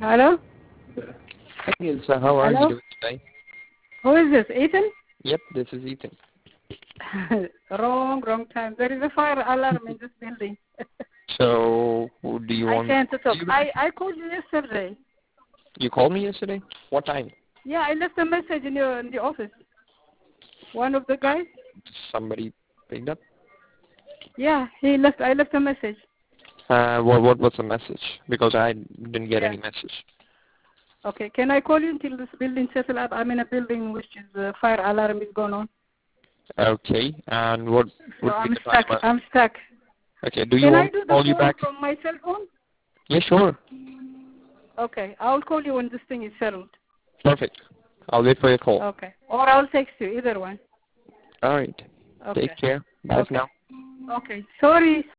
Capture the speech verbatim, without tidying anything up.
Hello? Hi, Ilsa. How are you Hello? doing today? Who is this? Ethan? Yep, this is Ethan. wrong, wrong time. There is a fire alarm in this building. So, who do you I want can't to talk. you I, I called you yesterday. You called me yesterday? What time? Yeah, I left a message in, your, in the office. One of the guys? Somebody picked up? Yeah, he left. I left a message. Uh, what, what was the message? Because I didn't get Yeah. any message. Okay, can I call you until this building settle up? I'm in a building which is uh, fire alarm is going on. Okay, and what So would be I'm the stuck. time? I'm stuck. Okay, do you Can I want do to the call you phone back? from my cell phone? Yeah, sure. Okay, I'll call you when this thing is settled. Perfect. I'll wait for your call. Okay, or I'll text you, either one. All right. Okay. Take care. Bye for Okay. now. Okay. Sorry.